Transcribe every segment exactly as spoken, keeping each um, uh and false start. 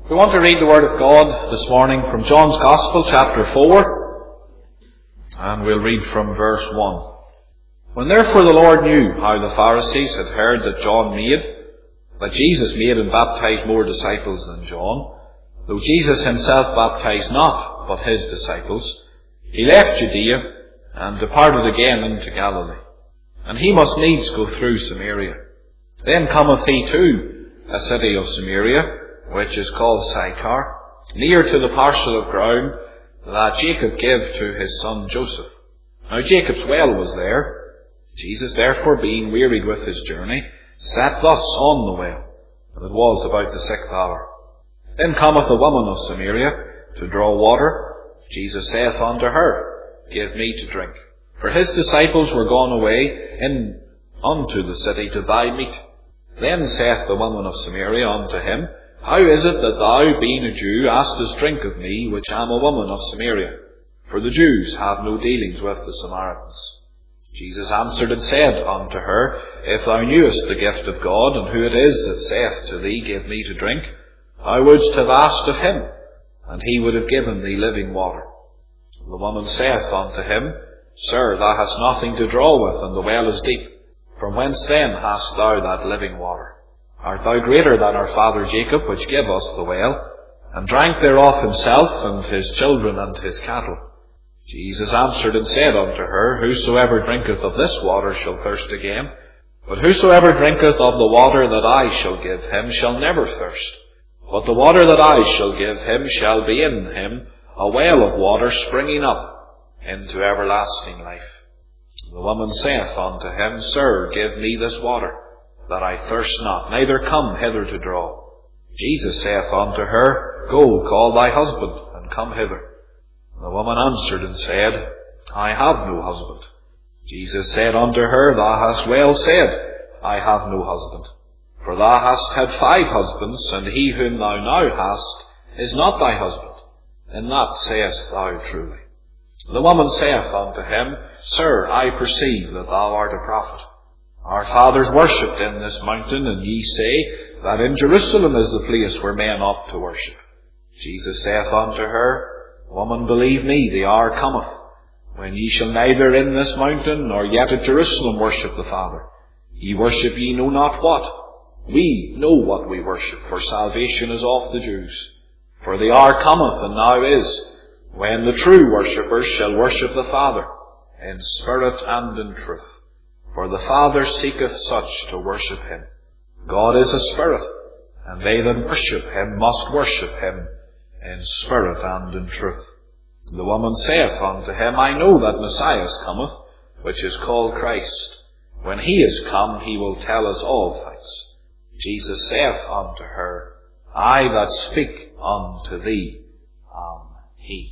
We want to read the Word of God this morning from John's Gospel, chapter four, and we'll read from verse one. When therefore the Lord knew how the Pharisees had heard that John made, that Jesus made and baptized more disciples than John, though Jesus himself baptized not, but his disciples, he left Judea and departed again into Galilee. And he must needs go through Samaria. Then cometh he to a city of Samaria, which is called Sychar, near to the parcel of ground that Jacob gave to his son Joseph. Now Jacob's well was there. Jesus therefore, being wearied with his journey, sat thus on the well, and it was about the sixth hour. Then cometh a woman of Samaria to draw water. Jesus saith unto her, Give me to drink. For his disciples were gone away in unto the city to buy meat. Then saith the woman of Samaria unto him, How is it that thou, being a Jew, askest drink of me, which am a woman of Samaria? For the Jews have no dealings with the Samaritans. Jesus answered and said unto her, If thou knewest the gift of God, and who it is that saith to thee, Give me to drink, thou wouldst have asked of him, and he would have given thee living water. The woman saith unto him, Sir, thou hast nothing to draw with, and the well is deep. From whence then hast thou that living water? Art thou greater than our father Jacob, which gave us the well, and drank thereof himself, and his children, and his cattle? Jesus answered and said unto her, Whosoever drinketh of this water shall thirst again, but whosoever drinketh of the water that I shall give him shall never thirst. But the water that I shall give him shall be in him a well of water springing up into everlasting life. The woman saith unto him, Sir, give me this water, that I thirst not, neither come hither to draw. Jesus saith unto her, Go, call thy husband, and come hither. The woman answered and said, I have no husband. Jesus said unto her, Thou hast well said, I have no husband. For thou hast had five husbands, and he whom thou now hast is not thy husband. In that sayest thou truly. The woman saith unto him, Sir, I perceive that thou art a prophet. Our fathers worshipped in this mountain, and ye say that in Jerusalem is the place where men ought to worship. Jesus saith unto her, Woman, believe me, the hour cometh, when ye shall neither in this mountain nor yet at Jerusalem worship the Father. Ye worship ye know not what. We know what we worship, for salvation is of the Jews. For the hour cometh, and now is, when the true worshippers shall worship the Father, in spirit and in truth. For the Father seeketh such to worship him. God is a spirit, and they that worship him must worship him in spirit and in truth. The woman saith unto him, I know that Messiah cometh, which is called Christ. When he is come, he will tell us all things. Jesus saith unto her, I that speak unto thee am he.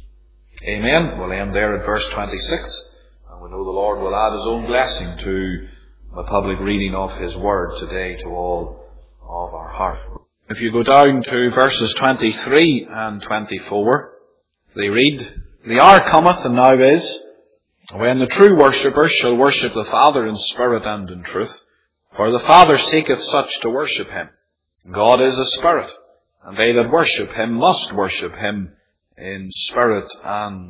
Amen. We'll end there at verse twenty-six. And we know the Lord will add his own blessing to the public reading of his word today to all of our heart. If you go down to verses twenty-three and twenty-four, they read, The hour cometh, and now is, when the true worshippers shall worship the Father in spirit and in truth. For the Father seeketh such to worship him. God is a spirit, and they that worship him must worship him in spirit and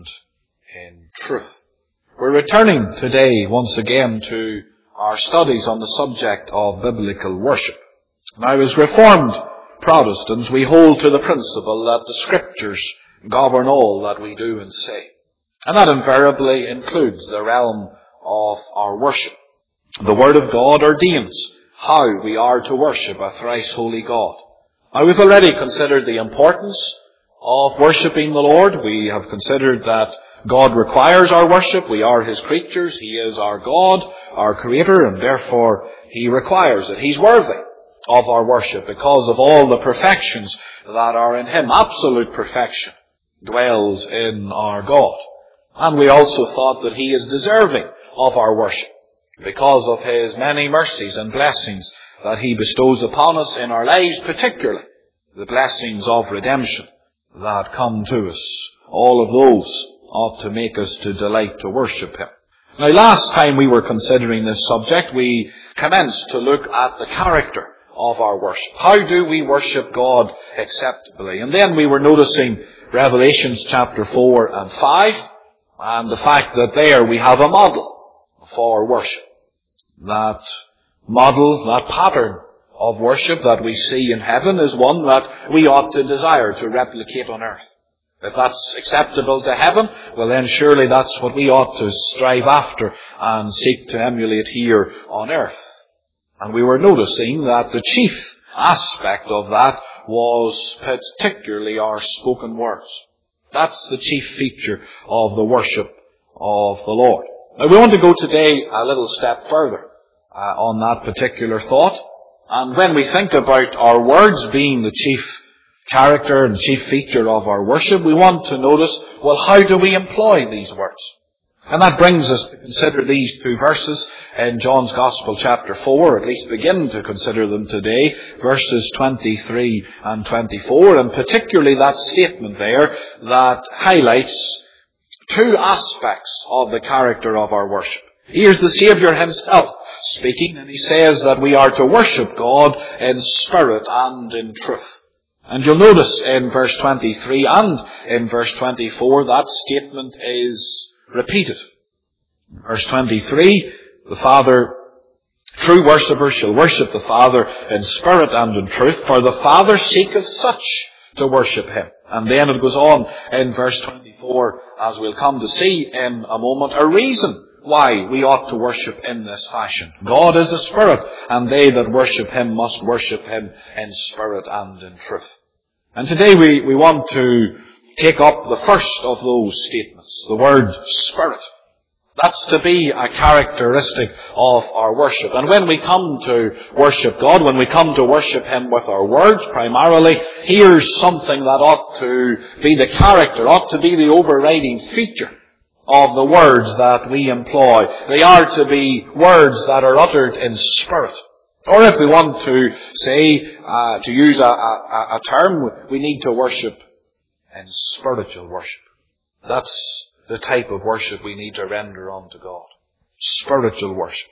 in truth. We're returning today once again to our studies on the subject of biblical worship. Now, as Reformed Protestants, we hold to the principle that the Scriptures govern all that we do and say. And that invariably includes the realm of our worship. The Word of God ordains how we are to worship a thrice holy God. Now, we've already considered the importance of worshipping the Lord. We have considered that God requires our worship. We are his creatures. He is our God, our Creator, and therefore he requires it. He's worthy of our worship because of all the perfections that are in him. Absolute perfection dwells in our God. And we also thought that he is deserving of our worship because of his many mercies and blessings that he bestows upon us in our lives, particularly the blessings of redemption that come to us. All of those ought to make us to delight to worship him. Now, last time we were considering this subject, we commenced to look at the character of our worship. How do we worship God acceptably? And then we were noticing Revelations chapter four and five, and the fact that there we have a model for worship. That model, that pattern of worship that we see in heaven is one that we ought to desire to replicate on earth. If that's acceptable to heaven, well then surely that's what we ought to strive after and seek to emulate here on earth. And we were noticing that the chief aspect of that was particularly our spoken words. That's the chief feature of the worship of the Lord. Now we want to go today a little step further uh, on that particular thought. And when we think about our words being the chief character and chief feature of our worship, we want to notice, well, how do we employ these words? And that brings us to consider these two verses in John's Gospel chapter four, or at least begin to consider them today, verses twenty-three and twenty-four, and particularly that statement there that highlights two aspects of the character of our worship. Here's the Saviour himself speaking, and he says that we are to worship God in spirit and in truth. And you'll notice in verse twenty-three and in verse twenty-four that statement is repeated. Verse twenty-three, the Father, true worshippers shall worship the Father in spirit and in truth, for the Father seeketh such to worship him. And then it goes on in verse twenty-four, as we'll come to see in a moment, a reason why we ought to worship in this fashion. God is a spirit, and they that worship him must worship him in spirit and in truth. And today we, we want to take up the first of those statements, the word spirit. That's to be a characteristic of our worship. And when we come to worship God, when we come to worship him with our words primarily, here's something that ought to be the character, ought to be the overriding feature of the words that we employ. They are to be words that are uttered in spirit. Or if we want to say, uh, to use a, a, a term, we need to worship in spiritual worship. That's the type of worship we need to render unto God. Spiritual worship.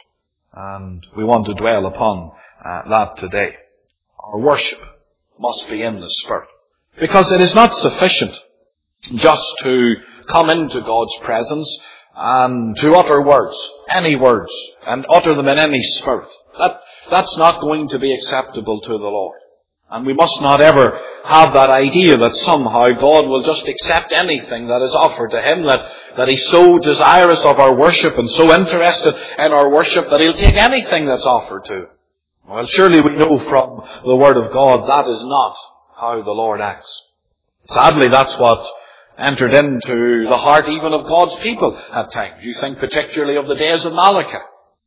And we want to dwell upon uh, that today. Our worship must be in the Spirit. Because it is not sufficient just to come into God's presence and to utter words, any words, and utter them in any spirit. That, that's not going to be acceptable to the Lord. And we must not ever have that idea that somehow God will just accept anything that is offered to him, that, that he's so desirous of our worship and so interested in our worship that he'll take anything that's offered to him. Well, surely we know from the Word of God that is not how the Lord acts. Sadly, that's what entered into the heart even of God's people at times. You think particularly of the days of Malachi,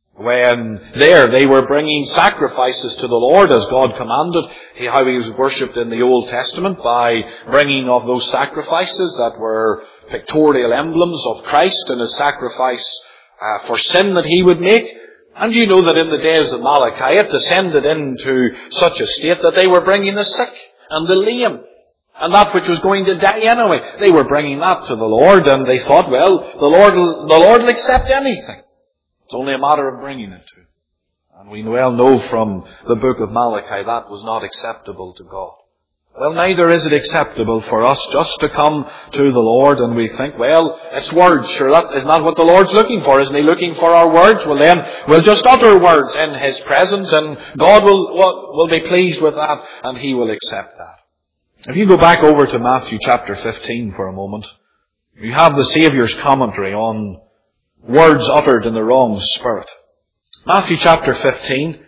when there they were bringing sacrifices to the Lord as God commanded, how he was worshipped in the Old Testament by bringing of those sacrifices that were pictorial emblems of Christ and his sacrifice uh, for sin that he would make. And you know that in the days of Malachi it descended into such a state that they were bringing the sick and the lame and that which was going to die anyway. They were bringing that to the Lord, and they thought, well, the Lord will, the Lord will accept anything. It's only a matter of bringing it to him. And we well know from the book of Malachi that was not acceptable to God. Well, neither is it acceptable for us just to come to the Lord and we think, well, it's words. Sure, that is not what the Lord's looking for. Isn't he looking for our words? Well, then we'll just utter words in his presence, and God will, will, will be pleased with that, and he will accept that. If you go back over to Matthew chapter fifteen for a moment, you have the Saviour's commentary on words uttered in the wrong spirit. Matthew chapter fifteen,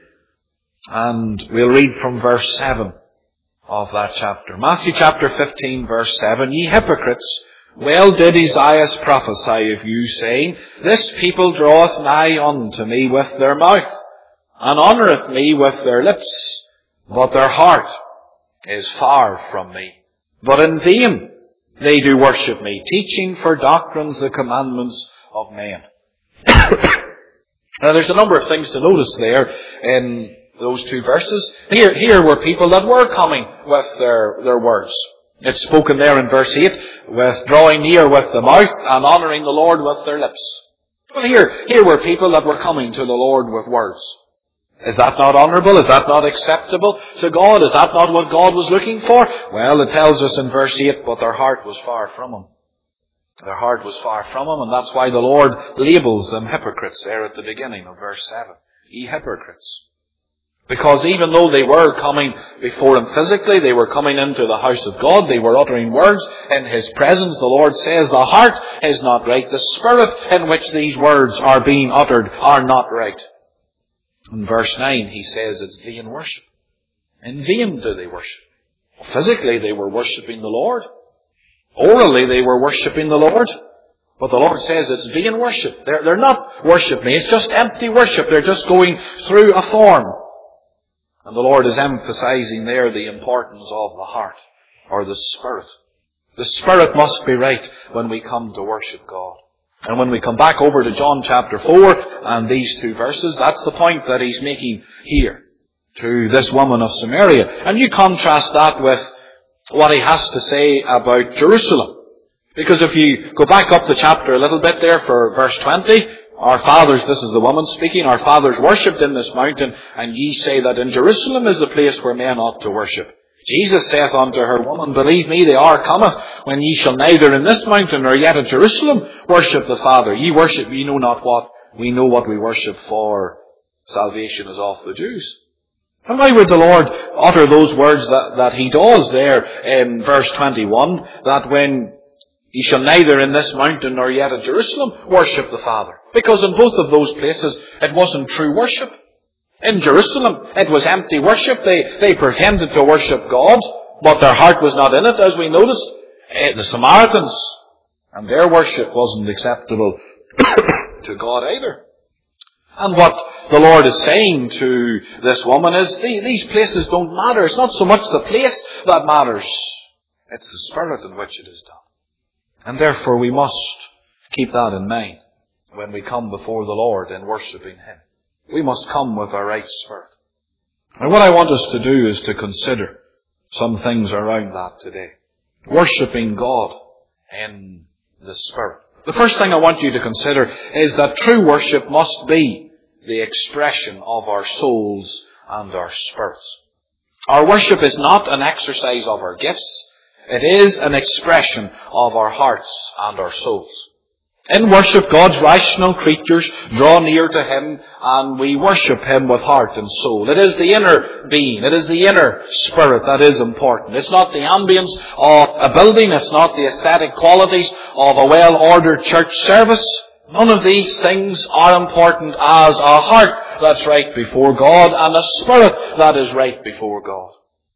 and we'll read from verse seven of that chapter. Matthew chapter fifteen, verse seven, Ye hypocrites, well did Esaias prophesy of you, saying, This people draweth nigh unto me with their mouth, and honoureth me with their lips, but their heart is far from me. But in vain they do worship me, teaching for doctrines the commandments of men. Now there's a number of things to notice there in those two verses. Here, here were people that were coming with their, their words. It's spoken there in verse eight, with drawing near with the mouth and honouring the Lord with their lips. Well, here, here were people that were coming to the Lord with words. Is that not honourable? Is that not acceptable to God? Is that not what God was looking for? Well, it tells us in verse eight, but their heart was far from Him. Their heart was far from Him, and that's why the Lord labels them hypocrites there at the beginning of verse seven. Ye hypocrites. Because even though they were coming before Him physically, they were coming into the house of God, they were uttering words in His presence, the Lord says the heart is not right. The spirit in which these words are being uttered are not right. In verse nine, He says it's vain worship. In vain do they worship. Physically, they were worshipping the Lord. Orally, they were worshipping the Lord. But the Lord says it's vain worship. They're, they're not worshipping me. It's just empty worship. They're just going through a form. And the Lord is emphasizing there the importance of the heart, or the spirit. The spirit must be right when we come to worship God. And when we come back over to John chapter four and these two verses, that's the point that He's making here to this woman of Samaria. And you contrast that with what He has to say about Jerusalem. Because if you go back up the chapter a little bit there for verse twenty, our fathers, this is the woman speaking, our fathers worshipped in this mountain, and ye say that in Jerusalem is the place where men ought to worship. Jesus saith unto her, Woman, believe me, the hour cometh, when ye shall neither in this mountain nor yet at Jerusalem worship the Father. Ye worship, ye know not what. We know what we worship, for salvation is of the Jews. And why would the Lord utter those words that, that He does there in verse twenty-one, that when ye shall neither in this mountain nor yet at Jerusalem worship the Father? Because in both of those places it wasn't true worship. In Jerusalem it was empty worship. They, they pretended to worship God, but their heart was not in it, as we noticed. The Samaritans, and their worship wasn't acceptable to God either. And what the Lord is saying to this woman is, these places don't matter. It's not so much the place that matters. It's the spirit in which it is done. And therefore we must keep that in mind when we come before the Lord in worshipping Him. We must come with our right spirit. And what I want us to do is to consider some things around that today. Worshipping God in the Spirit. The first thing I want you to consider is that true worship must be the expression of our souls and our spirits. Our worship is not an exercise of our gifts. It is an expression of our hearts and our souls. In worship, God's rational creatures draw near to Him, and we worship Him with heart and soul. It is the inner being, it is the inner spirit that is important. It's not the ambience of a building, it's not the aesthetic qualities of a well-ordered church service. None of these things are important as a heart that's right before God and a spirit that is right before God.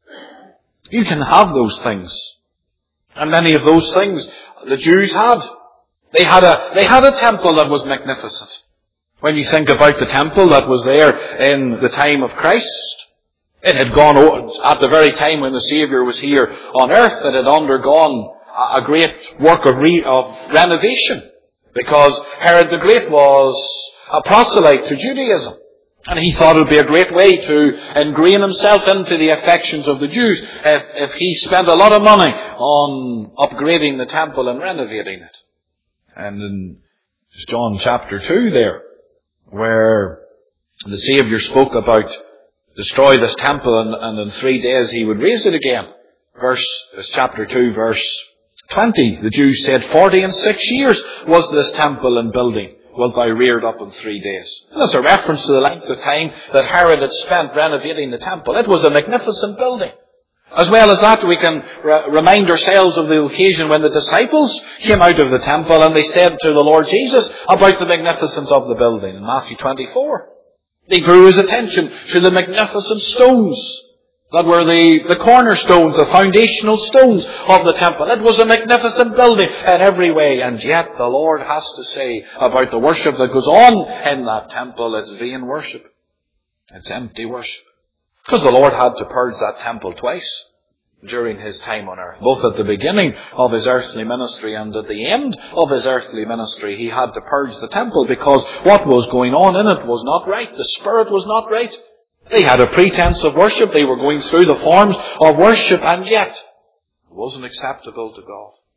You can have those things. And many of those things the Jews had. They had a, they had a temple that was magnificent. When you think about the temple that was there in the time of Christ, it had gone, at the very time when the Saviour was here on earth, it had undergone a great work of, re, of renovation. Because Herod the Great was a proselyte to Judaism. And he thought it would be a great way to ingrain himself into the affections of the Jews if, if he spent a lot of money on upgrading the temple and renovating it. And in John chapter two there, where the Saviour spoke about destroy this temple and, and in three days He would raise it again. Verse, chapter two, verse twenty, the Jews said, Forty and six years was this temple in building, wilt thou rear it up in three days. And that's a reference to the length of time that Herod had spent renovating the temple. It was a magnificent building. As well as that, we can re- remind ourselves of the occasion when the disciples came out of the temple and they said to the Lord Jesus about the magnificence of the building in Matthew twenty-four. They drew His attention to the magnificent stones that were the, the cornerstones, the foundational stones of the temple. It was a magnificent building in every way, and yet the Lord has to say about the worship that goes on in that temple, it's vain worship. It's empty worship. Because the Lord had to purge that temple twice during His time on earth. Both at the beginning of His earthly ministry and at the end of His earthly ministry, He had to purge the temple because what was going on in it was not right. The spirit was not right. They had a pretense of worship. They were going through the forms of worship, and yet it wasn't acceptable to God.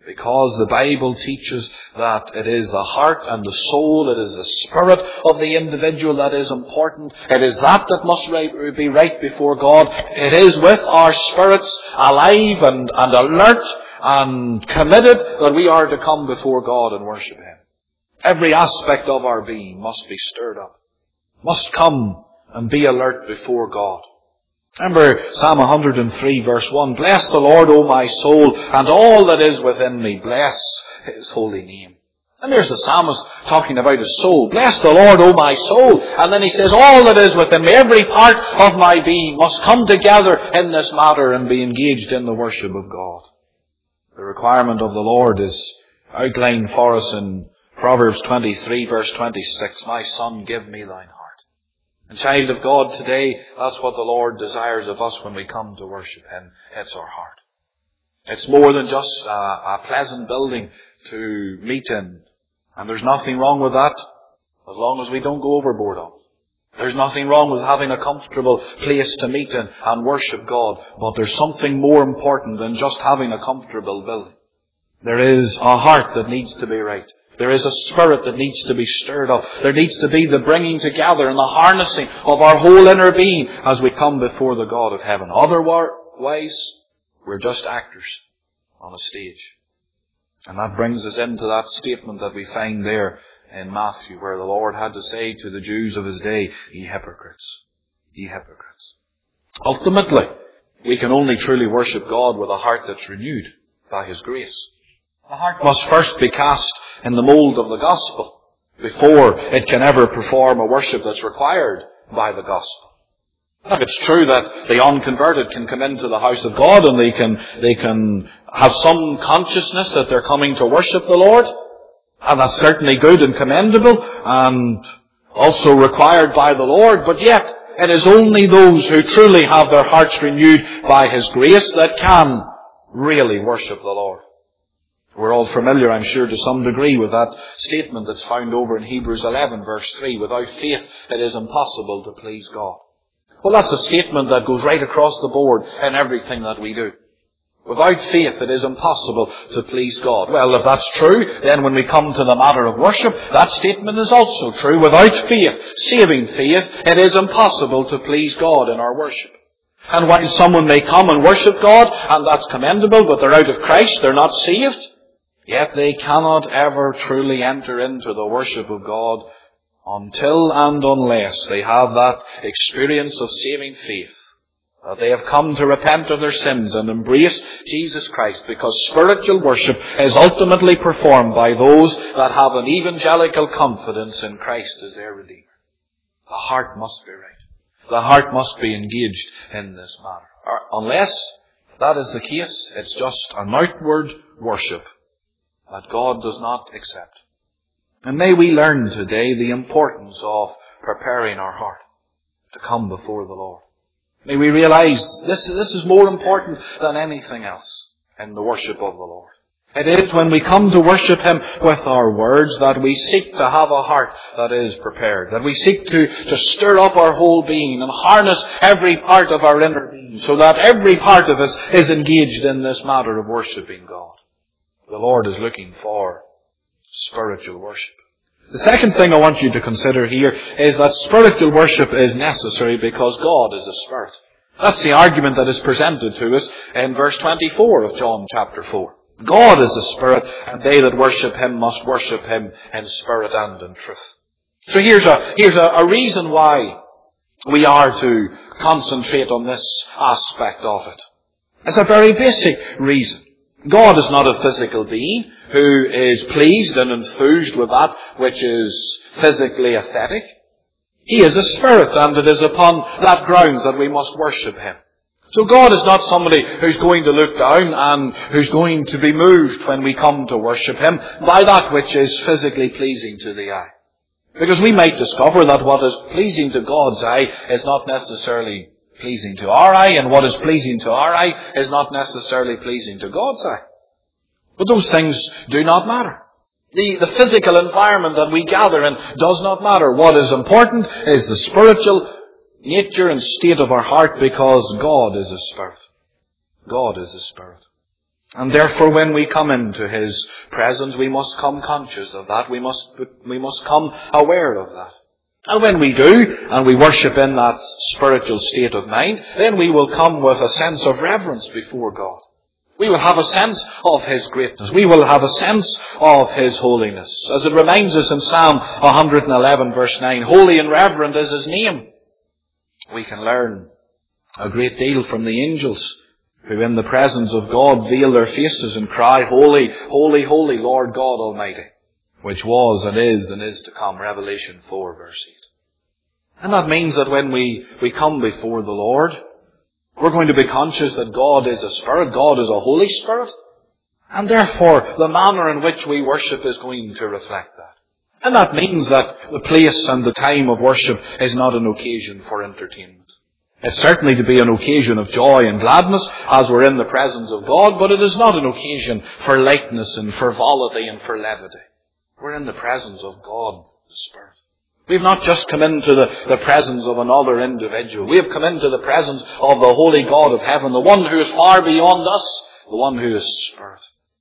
Because the Bible teaches that it is the heart and the soul, it is the spirit of the individual that is important. It is that that must be right before God. It is with our spirits alive and, and alert and committed that we are to come before God and worship Him. Every aspect of our being must be stirred up, must come and be alert before God. Remember Psalm one hundred three verse one, "Bless the Lord, O my soul, and all that is within me. Bless His holy name." And there's the psalmist talking about his soul. "Bless the Lord, O my soul." And then he says, all that is within me, every part of my being must come together in this matter and be engaged in the worship of God. The requirement of the Lord is outlined for us in Proverbs twenty-three verse twenty-six, "My son, give me thine heart." And child of God, today, that's what the Lord desires of us when we come to worship Him. It's our heart. It's more than just a, a pleasant building to meet in. And there's nothing wrong with that, as long as we don't go overboard on it. There's nothing wrong with having a comfortable place to meet in and worship God. But there's something more important than just having a comfortable building. There is a heart that needs to be right. There is a spirit that needs to be stirred up. There needs to be the bringing together and the harnessing of our whole inner being as we come before the God of heaven. Otherwise, we're just actors on a stage. And that brings us into that statement that we find there in Matthew, where the Lord had to say to the Jews of His day, "Ye hypocrites, ye hypocrites." Ultimately, we can only truly worship God with a heart that's renewed by His grace. The heart must first be cast in the mould of the gospel before it can ever perform a worship that's required by the gospel. Now, it's true that the unconverted can come into the house of God and they can, they can have some consciousness that they're coming to worship the Lord. And that's certainly good and commendable and also required by the Lord. But yet, it is only those who truly have their hearts renewed by His grace that can really worship the Lord. We're all familiar, I'm sure, to some degree with that statement that's found over in Hebrews eleven verse three. "Without faith it is impossible to please God." Well, that's a statement that goes right across the board in everything that we do. Without faith it is impossible to please God. Well, if that's true, then when we come to the matter of worship, that statement is also true. Without faith, saving faith, it is impossible to please God in our worship. And while someone may come and worship God, and that's commendable, but they're out of Christ, they're not saved, yet they cannot ever truly enter into the worship of God until and unless they have that experience of saving faith, that they have come to repent of their sins and embrace Jesus Christ, because spiritual worship is ultimately performed by those that have an evangelical confidence in Christ as their Redeemer. The heart must be right. The heart must be engaged in this matter. Unless that is the case, it's just an outward worship that God does not accept. And may we learn today the importance of preparing our heart to come before the Lord. May we realize this, this is more important than anything else in the worship of the Lord. It is when we come to worship Him with our words that we seek to have a heart that is prepared, that we seek to, to stir up our whole being and harness every part of our inner being so that every part of us is engaged in this matter of worshiping God. The Lord is looking for spiritual worship. The second thing I want you to consider here is that spiritual worship is necessary because God is a spirit. That's the argument that is presented to us in verse twenty-four of John chapter four. God is a spirit, and they that worship Him must worship Him in spirit and in truth. So here's a, here's a, a reason why we are to concentrate on this aspect of it. It's a very basic reason. God is not a physical being who is pleased and enthused with that which is physically aesthetic. He is a spirit, and it is upon that grounds that we must worship Him. So God is not somebody who's going to look down and who's going to be moved when we come to worship Him by that which is physically pleasing to the eye. Because we might discover that what is pleasing to God's eye is not necessarily pleasing to our eye, and what is pleasing to our eye is not necessarily pleasing to God's eye. But those things do not matter. The, the physical environment that we gather in does not matter. What is important is the spiritual nature and state of our heart, because God is a spirit. God is a spirit. And therefore when we come into His presence, we must come conscious of that. We must, we must come aware of that. And when we do, and we worship in that spiritual state of mind, then we will come with a sense of reverence before God. We will have a sense of His greatness. We will have a sense of His holiness. As it reminds us in Psalm one eleven verse nine, holy and reverent is His name. We can learn a great deal from the angels, who in the presence of God veil their faces and cry, holy, holy, holy, Lord God Almighty, which was and is and is to come. Revelation four verse eight. And that means that when we, we come before the Lord, we're going to be conscious that God is a Spirit, God is a Holy Spirit, and therefore the manner in which we worship is going to reflect that. And that means that the place and the time of worship is not an occasion for entertainment. It's certainly to be an occasion of joy and gladness as we're in the presence of God, but it is not an occasion for lightness and frivolity and for levity. We're in the presence of God, the Spirit. We've not just come into the, the presence of another individual. We have come into the presence of the Holy God of heaven, the one who is far beyond us, the one who is Spirit.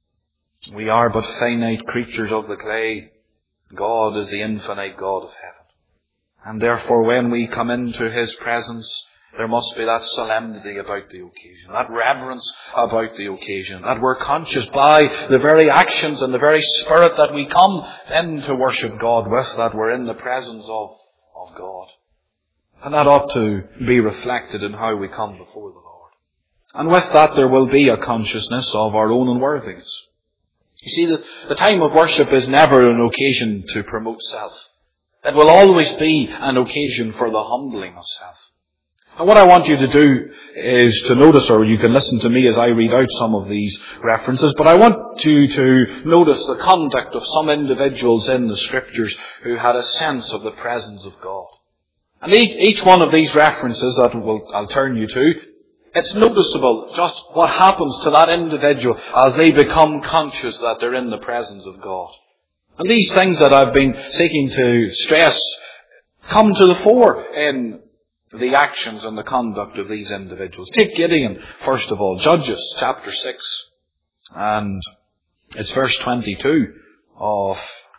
We are but finite creatures of the clay. God is the infinite God of heaven. And therefore when we come into His presence, there must be that solemnity about the occasion, that reverence about the occasion, that we're conscious by the very actions and the very spirit that we come in to worship God with, that we're in the presence of, of God. And that ought to be reflected in how we come before the Lord. And with that there will be a consciousness of our own unworthiness. You see, the, the time of worship is never an occasion to promote self. It will always be an occasion for the humbling of self. And what I want you to do is to notice, or you can listen to me as I read out some of these references, but I want you to notice the conduct of some individuals in the Scriptures who had a sense of the presence of God. And each, each one of these references that will, I'll turn you to, it's noticeable just what happens to that individual as they become conscious that they're in the presence of God. And these things that I've been seeking to stress come to the fore in the actions and the conduct of these individuals. Take Gideon, first of all. Judges, chapter six. And it's verse twenty-two of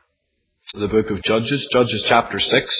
the book of Judges. Judges, chapter six.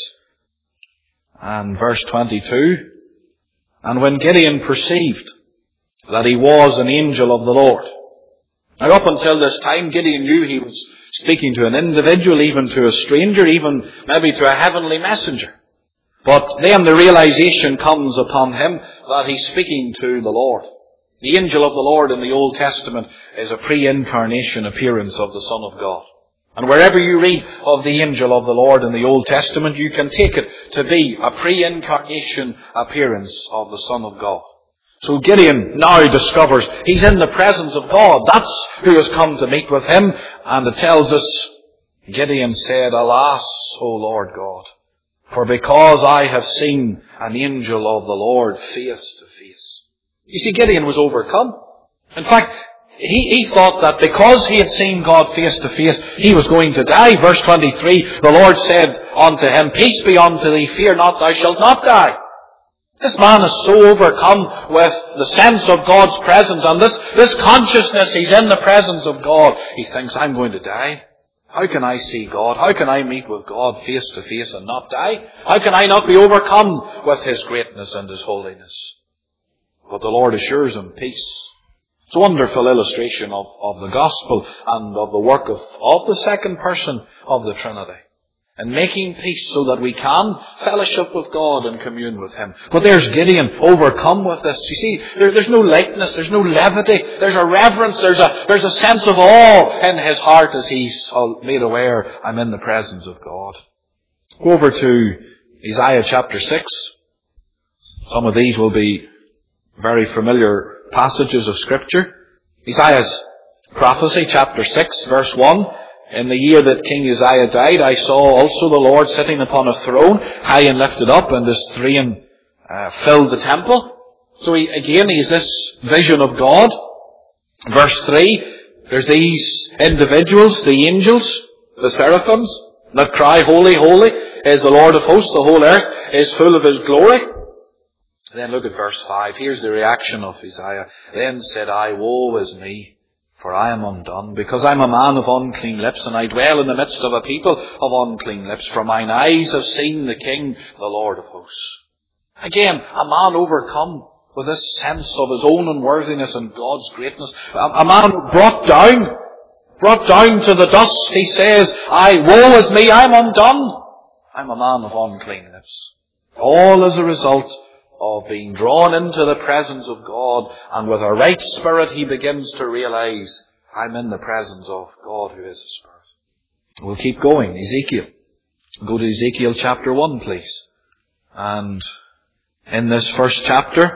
And verse twenty-two. And when Gideon perceived that he was an angel of the Lord. Now up until this time, Gideon knew he was speaking to an individual, even to a stranger, even maybe to a heavenly messenger. But then the realization comes upon him that he's speaking to the Lord. The angel of the Lord in the Old Testament is a pre-incarnation appearance of the Son of God. And wherever you read of the angel of the Lord in the Old Testament, you can take it to be a pre-incarnation appearance of the Son of God. So Gideon now discovers he's in the presence of God. That's who has come to meet with him. And it tells us, Gideon said, Alas, O Lord God, for because I have seen an angel of the Lord face to face. You see, Gideon was overcome. In fact, he, he thought that because he had seen God face to face, he was going to die. Verse twenty-three, the Lord said unto him, Peace be unto thee, fear not, thou shalt not die. This man is so overcome with the sense of God's presence and this, this consciousness he's in the presence of God. He thinks, I'm going to die. How can I see God? How can I meet with God face to face and not die? How can I not be overcome with His greatness and His holiness? But the Lord assures him peace. It's a wonderful illustration of, of the gospel and of the work of, of the second person of the Trinity. And making peace so that we can fellowship with God and commune with Him. But there's Gideon overcome with this. You see, there, there's no lightness, there's no levity, there's a reverence, there's a, there's a sense of awe in his heart as he's made aware, I'm in the presence of God. Go over to Isaiah chapter six. Some of these will be very familiar passages of Scripture. Isaiah's prophecy, chapter six, verse one. In the year that King Uzziah died, I saw also the Lord sitting upon a throne, high and lifted up, and His throne uh, filled the temple. So he, again, he's this vision of God. Verse three, there's these individuals, the angels, the seraphims, that cry, Holy, holy is the Lord of hosts, the whole earth is full of His glory. Then look at verse five. Here's the reaction of Isaiah. Then said I, Woe is me, For I am undone, because I am a man of unclean lips, and I dwell in the midst of a people of unclean lips. For mine eyes have seen the King, the Lord of hosts. Again, a man overcome with this sense of his own unworthiness and God's greatness. A, a man brought down, brought down to the dust. He says, I, woe is me, I am undone. I'm a man of unclean lips. All as a result of being drawn into the presence of God, and with a right spirit he begins to realize, I'm in the presence of God who is a spirit. We'll keep going. Ezekiel. Go to Ezekiel chapter one, please. And in this first chapter,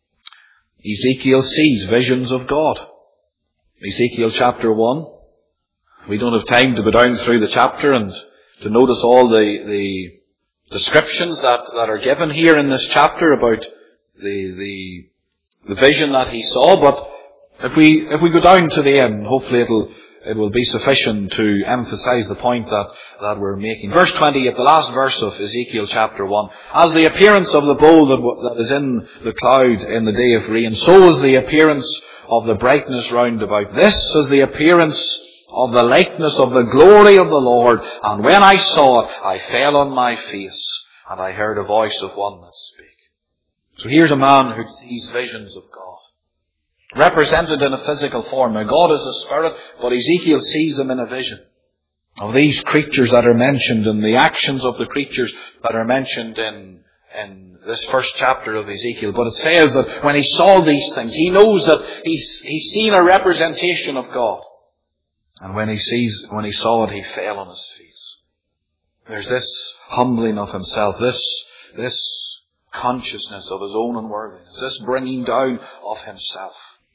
Ezekiel sees visions of God. Ezekiel chapter one. We don't have time to go down through the chapter and to notice all the, the descriptions that, that are given here in this chapter about the, the, the vision that he saw. But if we, if we go down to the end, hopefully it'll, it will be sufficient to emphasize the point that, that we're making. Verse twenty, at the last verse of Ezekiel chapter one. As the appearance of the bowl that, that is in the cloud in the day of rain, so is the appearance of the brightness round about. This is the appearance of the likeness of the glory of the Lord. And when I saw it, I fell on my face, and I heard a voice of one that spake. So here's a man who sees visions of God, represented in a physical form. Now God is a spirit, but Ezekiel sees him in a vision of these creatures that are mentioned and the actions of the creatures that are mentioned in, in this first chapter of Ezekiel. But it says that when he saw these things, he knows that he's, he's seen a representation of God. And when he sees, when he saw it, he fell on his face. There's this humbling of himself, this, this consciousness of his own unworthiness, this bringing down of himself.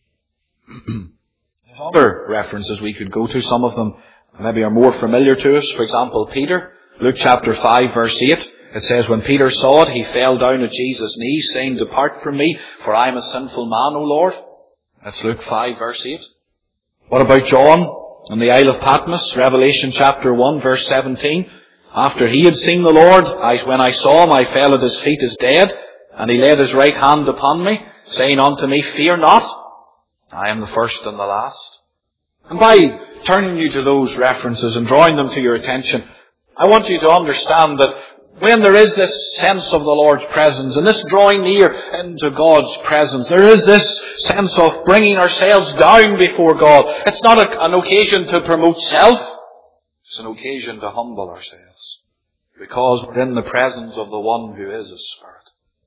There's other references we could go to. Some of them maybe are more familiar to us. For example, Peter, Luke chapter five, verse eight. It says, when Peter saw it, he fell down at Jesus' knees, saying, depart from me, for I am a sinful man, O Lord. That's Luke five, verse eight. What about John? On the Isle of Patmos, Revelation chapter one, verse seventeen. After he had seen the Lord, I, when I saw him, I fell at his feet as dead, and he laid his right hand upon me, saying unto me, fear not, I am the first and the last. And by turning you to those references and drawing them to your attention, I want you to understand that when there is this sense of the Lord's presence and this drawing near into God's presence, there is this sense of bringing ourselves down before God. It's not a, an occasion to promote self. It's an occasion to humble ourselves. Because we're in the presence of the one who is a spirit.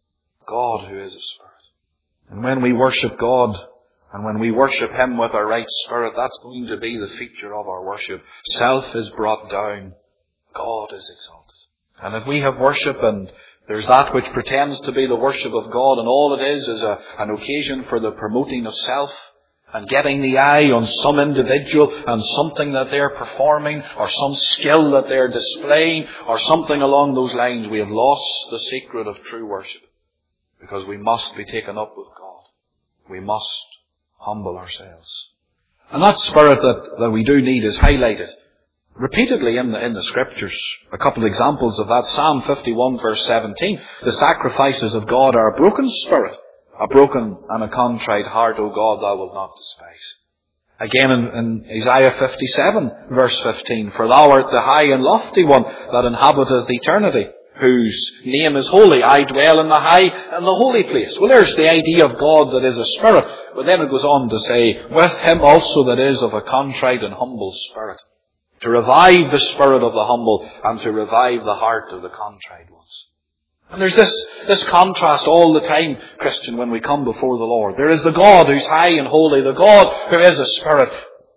God who is a spirit. And when we worship God, and when we worship Him with our right spirit, that's going to be the feature of our worship. Self is brought down. God is exalted. And if we have worship and there's that which pretends to be the worship of God, and all it is is a, an occasion for the promoting of self and getting the eye on some individual and something that they're performing or some skill that they're displaying or something along those lines, we have lost the secret of true worship. Because we must be taken up with God. We must humble ourselves. And that spirit that, that we do need is highlighted repeatedly in the, in the scriptures. A couple of examples of that. Psalm fifty-one verse seventeen. The sacrifices of God are a broken spirit, a broken and a contrite heart, O God, thou wilt not despise. Again in, in Isaiah fifty-seven verse fifteen. For thou art the high and lofty one that inhabiteth eternity, whose name is holy. I dwell in the high and the holy place. Well, there's the idea of God that is a spirit. But then it goes on to say, with him also that is of a contrite and humble spirit. To revive the spirit of the humble and to revive the heart of the contrite ones. And there's this, this contrast all the time, Christian, when we come before the Lord. There is the God who's high and holy, the God who is a spirit.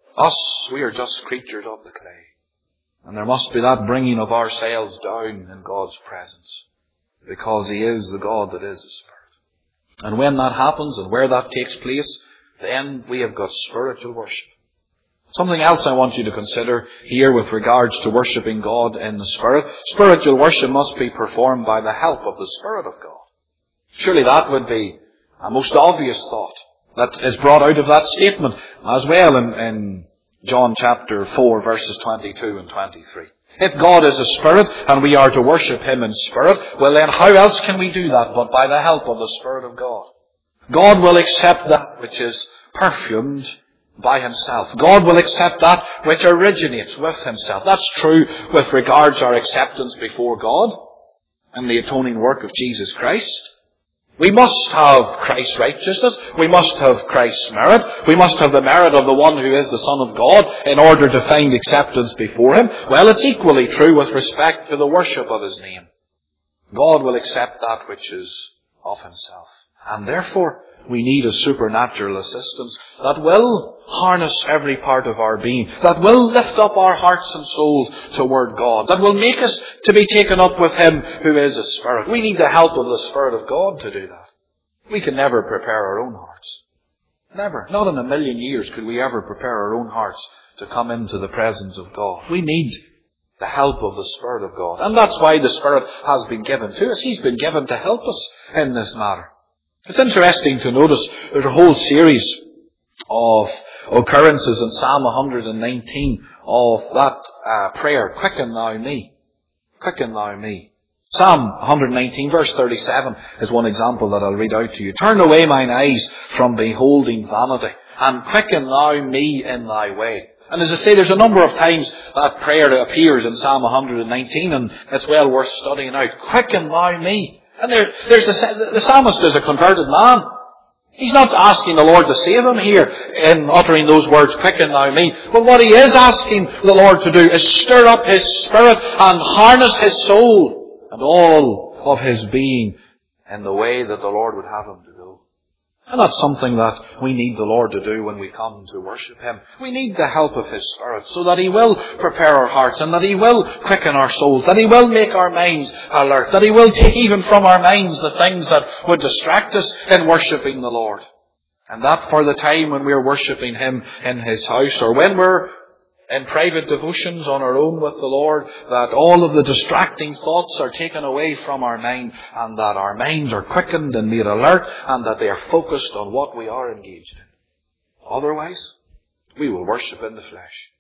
Us, we are just creatures of the clay. And there must be that bringing of ourselves down in God's presence. Because He is the God that is a spirit. And when that happens and where that takes place, then we have got spiritual worship. Something else I want you to consider here with regards to worshipping God in the Spirit. Spiritual worship must be performed by the help of the Spirit of God. Surely that would be a most obvious thought that is brought out of that statement as well in, in John chapter four verses twenty-two and twenty-three. If God is a spirit and we are to worship Him in spirit, well then how else can we do that but by the help of the Spirit of God? God will accept that which is perfumed by himself. God will accept that which originates with himself. That's true with regards to our acceptance before God and the atoning work of Jesus Christ. We must have Christ's righteousness. We must have Christ's merit. We must have the merit of the one who is the Son of God in order to find acceptance before him. Well, it's equally true with respect to the worship of his name. God will accept that which is of himself. And therefore, we need a supernatural assistance that will harness every part of our being, that will lift up our hearts and souls toward God, that will make us to be taken up with him who is a Spirit. We need the help of the Spirit of God to do that. We can never prepare our own hearts. Never. Not in a million years could we ever prepare our own hearts to come into the presence of God. We need the help of the Spirit of God. And that's why the Spirit has been given to us. He's been given to help us in this matter. It's interesting to notice there's a whole series of occurrences in Psalm one hundred nineteen of that uh, prayer, Quicken thou me. Quicken thou me. Psalm one hundred nineteen verse thirty-seven is one example that I'll read out to you. Turn away mine eyes from beholding vanity, and quicken thou me in thy way. And as I say, there's a number of times that prayer appears in Psalm one hundred nineteen, and it's well worth studying out. Quicken thou me. And there, there's the, the psalmist is a converted man. He's not asking the Lord to save him here in uttering those words, quicken thou me. But what he is asking the Lord to do is stir up his spirit and harness his soul and all of his being in the way that the Lord would have him to go. And that's something that we need the Lord to do when we come to worship him. We need the help of his Spirit so that he will prepare our hearts and that he will quicken our souls, that he will make our minds alert, that he will take even from our minds the things that would distract us in worshipping the Lord. And that for the time when we're worshipping him in his house, or when we're in private devotions on our own with the Lord, that all of the distracting thoughts are taken away from our mind, and that our minds are quickened and made alert, and that they are focused on what we are engaged in. Otherwise, we will worship in the flesh.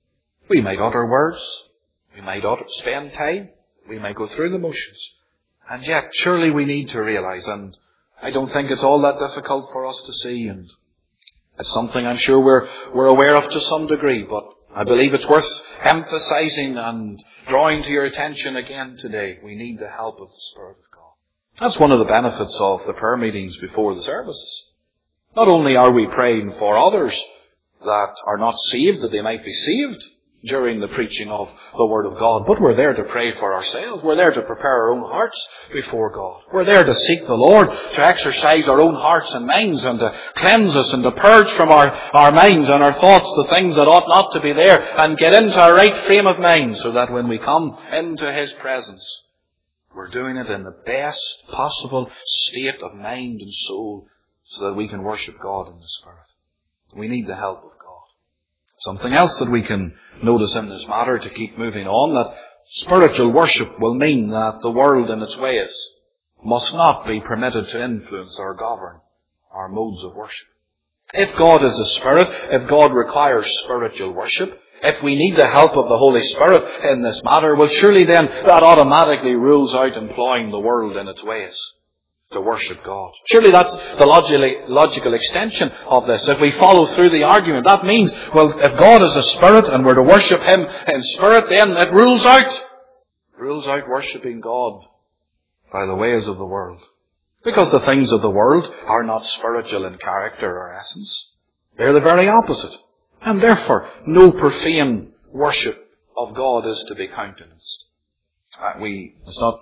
We might utter words, we might utter, spend time, we might go through the motions, and yet surely we need to realize, and I don't think it's all that difficult for us to see, and it's something I'm sure we're, we're aware of to some degree, but I believe it's worth emphasizing and drawing to your attention again today. We need the help of the Spirit of God. That's one of the benefits of the prayer meetings before the services. Not only are we praying for others that are not saved, that they might be saved during the preaching of the Word of God, but we're there to pray for ourselves. We're there to prepare our own hearts before God. We're there to seek the Lord, to exercise our own hearts and minds, and to cleanse us and to purge from our, our minds and our thoughts the things that ought not to be there, and get into a right frame of mind so that when we come into his presence, we're doing it in the best possible state of mind and soul so that we can worship God in the Spirit. We need the help of God. Something else that we can notice in this matter to keep moving on, that spiritual worship will mean that the world in its ways must not be permitted to influence or govern our modes of worship. If God is a Spirit, if God requires spiritual worship, if we need the help of the Holy Spirit in this matter, well surely then that automatically rules out employing the world in its ways to worship God. Surely that's the logically, logical extension of this. If we follow through the argument, that means, well, if God is a Spirit and we're to worship him in spirit, then it rules out, rules out worshipping God by the ways of the world. Because the things of the world are not spiritual in character or essence. They're the very opposite. And therefore, no profane worship of God is to be countenanced. Uh, we, it's not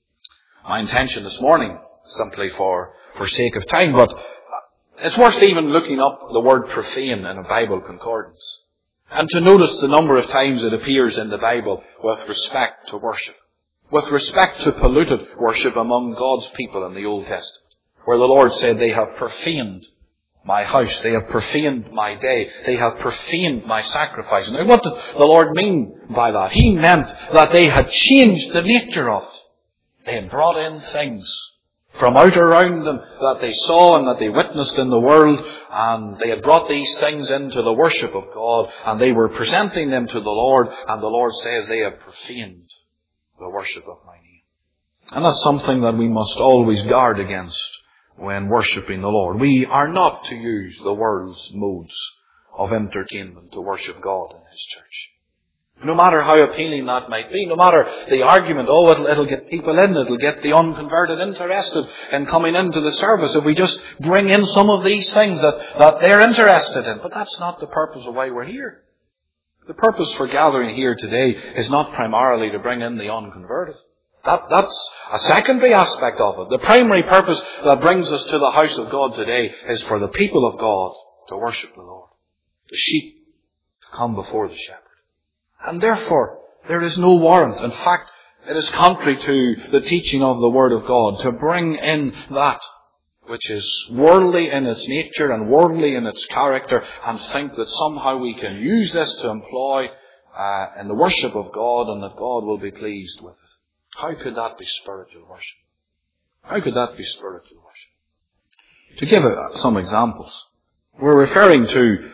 my intention this morning simply for, for sake of time, but it's worth even looking up the word profane in a Bible concordance and to notice the number of times it appears in the Bible with respect to worship, with respect to polluted worship among God's people in the Old Testament, where the Lord said, they have profaned my house, they have profaned my day, they have profaned my sacrifice. Now what did the Lord mean by that? He meant that they had changed the nature of it. They had brought in things from out around them that they saw and that they witnessed in the world, and they had brought these things into the worship of God, and they were presenting them to the Lord, and the Lord says they have profaned the worship of my name. And that's something that we must always guard against when worshipping the Lord. We are not to use the world's modes of entertainment to worship God in His church. No matter how appealing that might be, no matter the argument, oh, it'll, it'll get people in, it'll get the unconverted interested in coming into the service if we just bring in some of these things that, that they're interested in. But that's not the purpose of why we're here. The purpose for gathering here today is not primarily to bring in the unconverted. That, that's a secondary aspect of it. The primary purpose that brings us to the house of God today is for the people of God to worship the Lord. The sheep to come before the shepherd. And therefore, there is no warrant. In fact, it is contrary to the teaching of the Word of God to bring in that which is worldly in its nature and worldly in its character and think that somehow we can use this to employ uh, in the worship of God and that God will be pleased with it. How could that be spiritual worship? How could that be spiritual worship? To give uh, some examples, we're referring to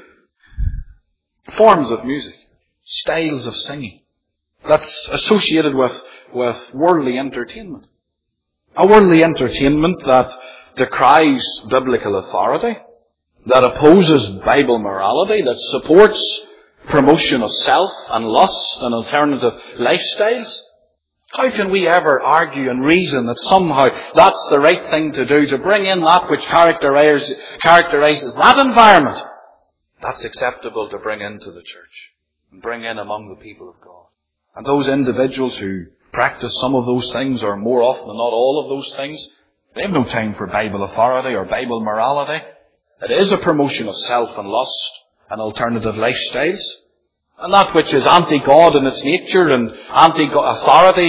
forms of music, styles of singing that's associated with, with worldly entertainment. A worldly entertainment that decries biblical authority, that opposes Bible morality, that supports promotion of self and lust and alternative lifestyles. How can we ever argue and reason that somehow that's the right thing to do, to bring in that which characterizes, characterizes that environment? That's acceptable to bring into the church and bring in among the people of God. And those individuals who practice some of those things, or more often than not all of those things, they have no time for Bible authority or Bible morality. It is a promotion of self and lust and alternative lifestyles. And that which is anti-God in its nature and anti-authority,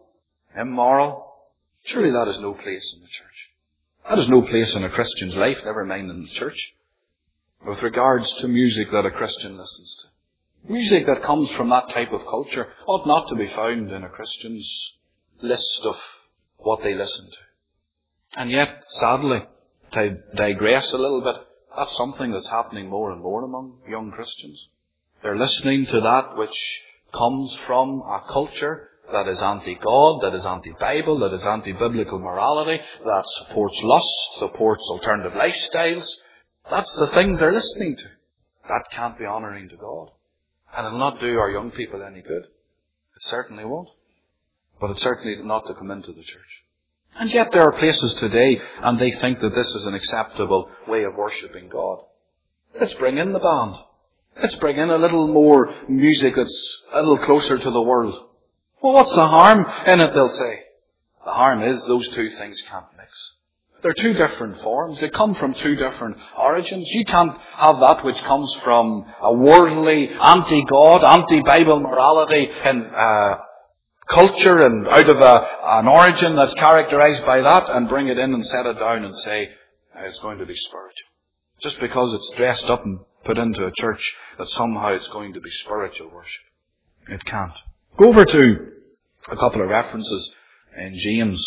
immoral, surely that has no place in the church. That has no place in a Christian's life, never mind in the church. With regards to music that a Christian listens to. Music that comes from that type of culture ought not to be found in a Christian's list of what they listen to. And yet, sadly, to digress a little bit, that's something that's happening more and more among young Christians. They're listening to that which comes from a culture that is anti-God, that is anti-Bible, that is anti-biblical morality, that supports lust, supports alternative lifestyles. That's the things they're listening to. That can't be honouring to God. And it'll not do our young people any good. It certainly won't. But it's certainly not to come into the church. And yet there are places today, and they think that this is an acceptable way of worshipping God. Let's bring in the band. Let's bring in a little more music that's a little closer to the world. Well, what's the harm in it, they'll say. The harm is those two things can't mix. They're two different forms. They come from two different origins. You can't have that which comes from a worldly, anti-God, anti-Bible morality and uh, culture and out of a, an origin that's characterized by that and bring it in and set it down and say it's going to be spiritual. Just because it's dressed up and put into a church that somehow it's going to be spiritual worship. It can't. Go over to a couple of references in James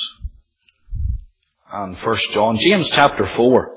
and First John. James chapter four.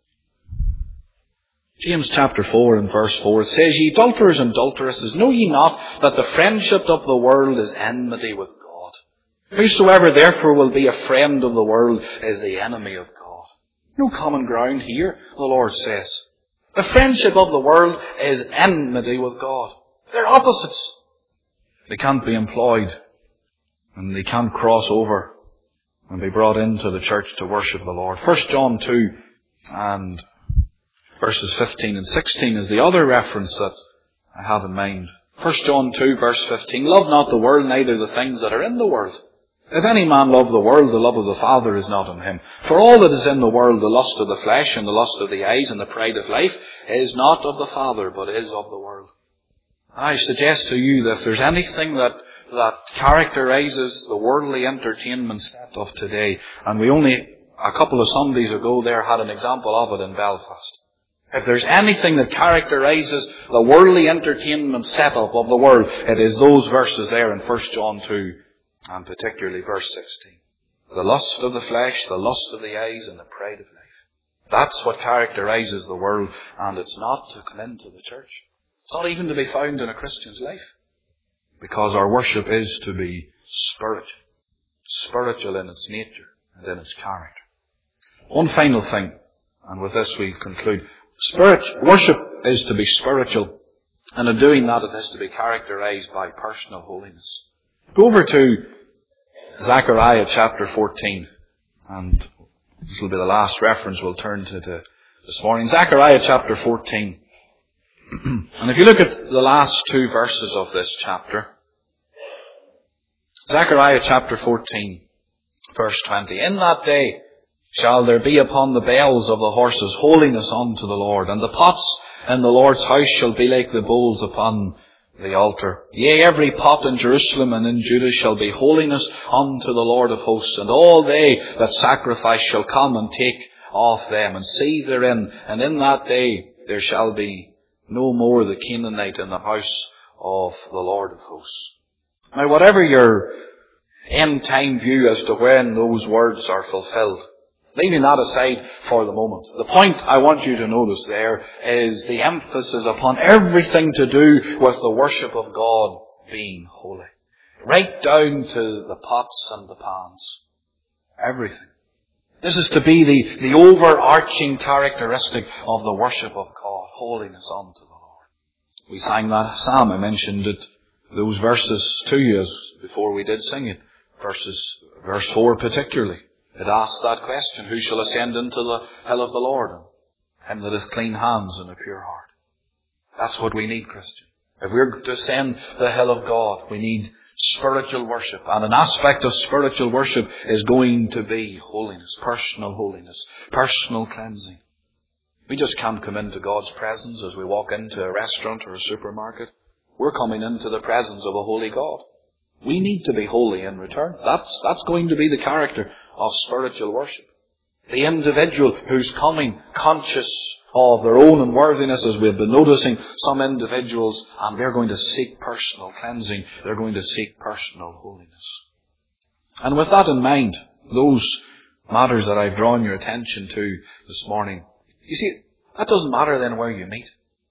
James chapter four and verse four. It says, Ye adulterers and adulteresses, know ye not that the friendship of the world is enmity with God? Whosoever therefore will be a friend of the world is the enemy of God. No common ground here, the Lord says. The friendship of the world is enmity with God. They're opposites. They can't be employed and they can't cross over and be brought into the church to worship the Lord. First John two and verses fifteen and sixteen is the other reference that I have in mind. First John two verse fifteen, Love not the world, neither the things that are in the world. If any man love the world, the love of the Father is not in him. For all that is in the world, the lust of the flesh and the lust of the eyes and the pride of life, is not of the Father, but is of the world. I suggest to you that if there's anything that, that characterizes the worldly entertainment set of today, and we only, a couple of Sundays ago there, had an example of it in Belfast. If there's anything that characterizes the worldly entertainment setup of the world, it is those verses there in First John two, and particularly verse sixteen. The lust of the flesh, the lust of the eyes, and the pride of life. That's what characterizes the world, and it's not to come into the church. It's not even to be found in a Christian's life. Because our worship is to be spiritual. Spiritual in its nature and in its character. One final thing, and with this we conclude. Spirit, worship is to be spiritual. And in doing that, it is to be characterized by personal holiness. Go over to Zechariah chapter fourteen. And this will be the last reference we'll turn to, to this morning. Zechariah chapter fourteen. And if you look at the last two verses of this chapter, Zechariah chapter fourteen, verse twenty. In that day shall there be upon the bells of the horses holiness unto the Lord, and the pots in the Lord's house shall be like the bowls upon the altar. Yea, every pot in Jerusalem and in Judah shall be holiness unto the Lord of hosts, and all they that sacrifice shall come and take of them, and see therein, and in that day there shall be no more the Canaanite in the house of the Lord of hosts. Now, whatever your end time view as to when those words are fulfilled, leaving that aside for the moment, the point I want you to notice there is the emphasis upon everything to do with the worship of God being holy. Right down to the pots and the pans. Everything. This is to be the, the overarching characteristic of the worship of God. Holiness unto the Lord. We sang that psalm. I mentioned it, those verses to you as before we did sing it. Verses, verse four particularly. It asks that question, who shall ascend into the hill of the Lord? Him that hath clean hands and a pure heart. That's what we need, Christian. If we're to ascend the hill of God, we need spiritual worship. And an aspect of spiritual worship is going to be holiness, personal holiness, personal cleansing. We just can't come into God's presence as we walk into a restaurant or a supermarket. We're coming into the presence of a holy God. We need to be holy in return. That's, that's going to be the character of spiritual worship. The individual who's coming conscious of their own unworthiness, as we've been noticing some individuals, and they're going to seek personal cleansing. They're going to seek personal holiness. And with that in mind, those matters that I've drawn your attention to this morning, you see, that doesn't matter then where you meet.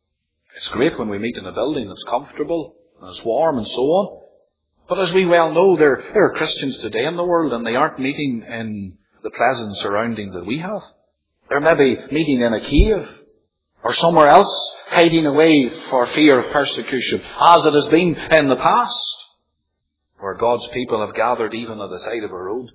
It's great when we meet in a building that's comfortable and it's warm and so on. But as we well know, there, there are Christians today in the world, and they aren't meeting in the pleasant surroundings that we have. They're maybe meeting in a cave or somewhere else, hiding away for fear of persecution, as it has been in the past, where God's people have gathered even at the side of a road.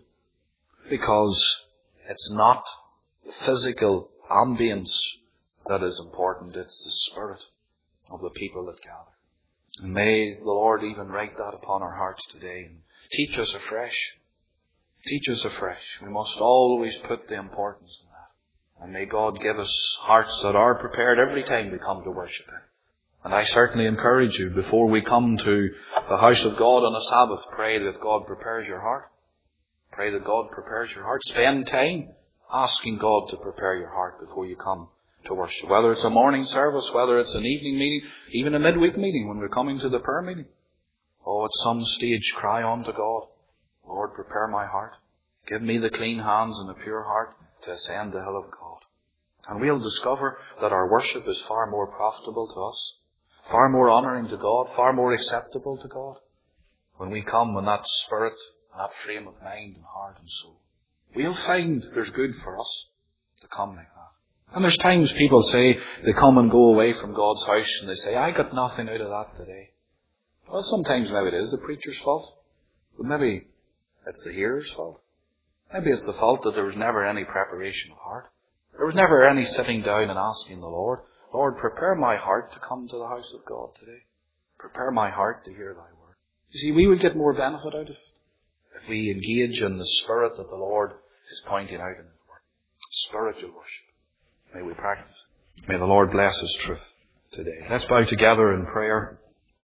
Because it's not the physical ambience that is important, it's the spirit of the people that gather. And may the Lord even write that upon our hearts today and teach us afresh. Teach us afresh. We must always put the importance in that. And may God give us hearts that are prepared every time we come to worship Him. And I certainly encourage you, before we come to the house of God on a Sabbath, pray that God prepares your heart. Pray that God prepares your heart. Spend time asking God to prepare your heart before you come to worship. Whether it's a morning service, whether it's an evening meeting, even a midweek meeting when we're coming to the prayer meeting. Oh, at some stage cry unto God, Lord, prepare my heart. Give me the clean hands and the pure heart to ascend the hill of God. And we'll discover that our worship is far more profitable to us, far more honouring to God, far more acceptable to God, when we come in that spirit, that frame of mind and heart and soul. We'll find there's good for us to come like that. And there's times people say they come and go away from God's house and they say, I got nothing out of that today. Well, sometimes maybe it is the preacher's fault, but maybe it's the hearer's fault. Maybe it's the fault that there was never any preparation of heart. There was never any sitting down and asking the Lord, Lord, prepare my heart to come to the house of God today. Prepare my heart to hear thy word. You see, we would get more benefit out of it if we engage in the spirit that the Lord is pointing out in His word. Spiritual worship. May we practice it. May the Lord bless His truth today. Let's bow together in prayer.